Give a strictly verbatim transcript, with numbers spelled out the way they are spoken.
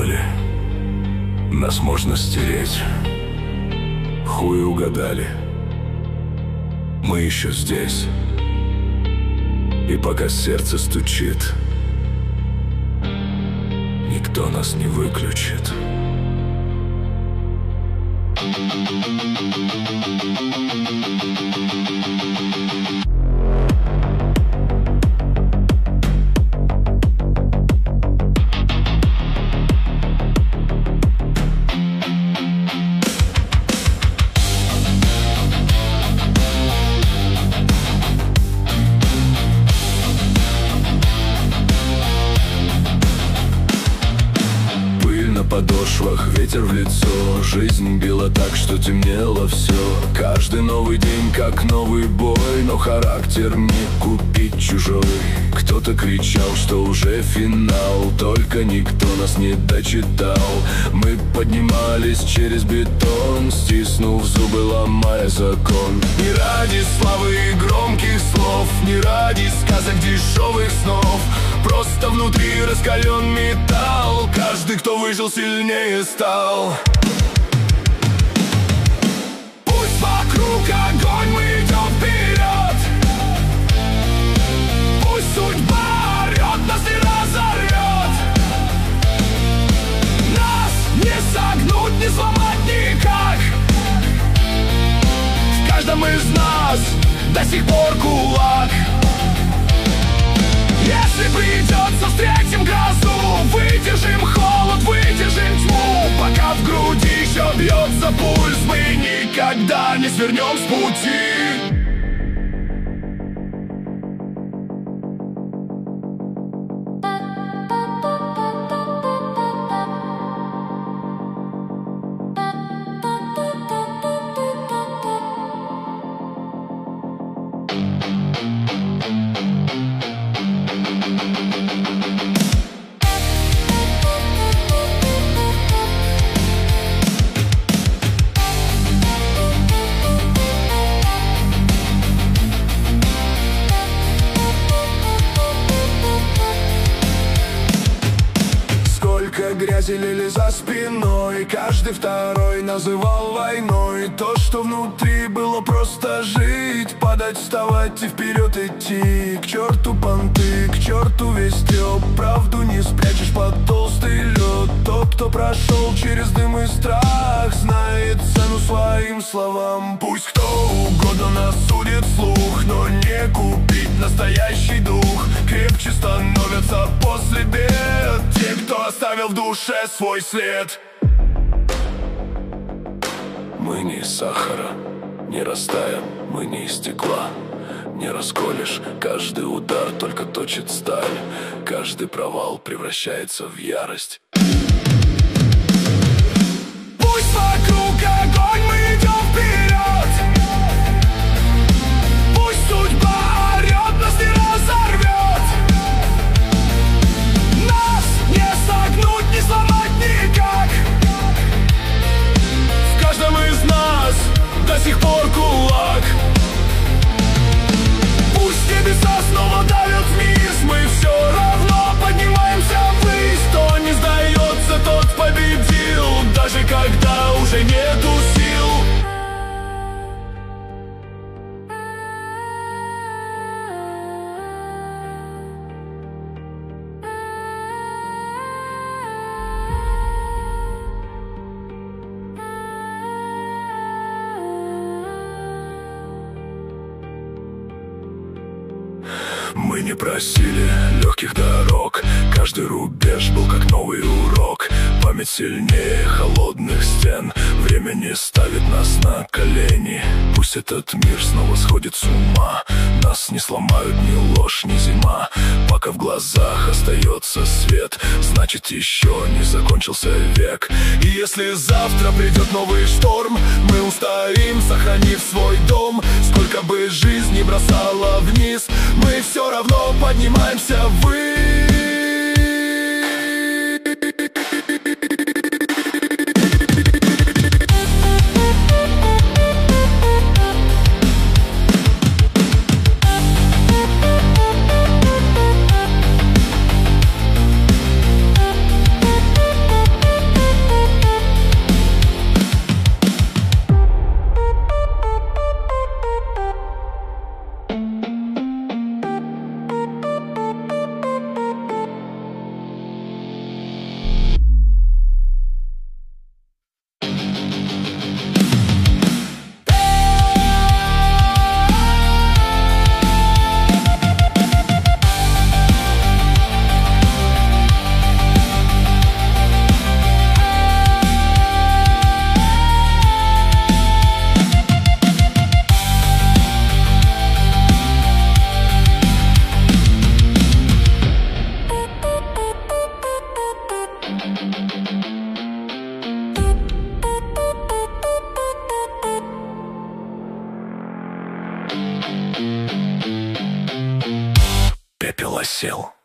думали, нас можно стереть. Хуй угадали, мы еще здесь. И пока сердце стучит, никто нас не выключит. Подошвах ветер в лицо, жизнь била так, что темнело все. Каждый новый день как новый бой, но характер не купить чужой. Кто-то кричал, что уже финал, только никто нас не дочитал. Мы поднимались через бетон, стиснув зубы, ломая закон. Не ради славы и громких слов, не ради сказок дешевых снов, просто внутри раскален металл. Каждый, кто выжил, сильнее стал. Пусть вокруг огонь, мы идем вперед. Пусть судьба орет, нас не разорвет. Нас не согнуть, не сломать никак. В каждом из нас до сих пор кулак. Если придется, встретим грозу, выдержим холод, выдержим тьму. Пока в груди еще бьется пульс, мы никогда не свернем с пути. Грязи лили за спиной, каждый второй называл войной. То, что внутри было просто жить, падать, вставать и вперед идти. К черту понты, к черту весь треп, правду не спрячешь под толстый лед. Тот, кто прошел через дым и страх, знает цену своим словам. Пусть кто угодно нас судит вслух, но не купить настоящий дух. Крепче становятся после бед те, кто оставил в душе свой след. Мы не из сахара, не растаем, мы не из стекла. Не расколешь, каждый удар только точит сталь. Каждый провал превращается в ярость. Пусть вокруг огонь, мы идем вперед. Пусть судьба орет, нас не разорвет. Нас не согнуть, не сломать никак. В каждом из нас до сих пор кулак. Пусть небеса снова давят вниз, мы все равно поднимаемся ввысь. Кто не сдается, тот победил, даже когда уже нету сил. Мы не просили легких дорог, каждый рубеж был как новый урок. Память сильнее холодных стен, время не ставит нас на колени. Пусть этот мир снова сходит с ума, нас не сломают ни ложь, ни зима. Пока в глазах остается свет, значит еще не закончился век. И если завтра придет новый шторм, мы устоим, сохранив свой дом. Сколько бы жизнь ни бросала вниз, мы все равно поднимаемся ввысь. Пепел осел.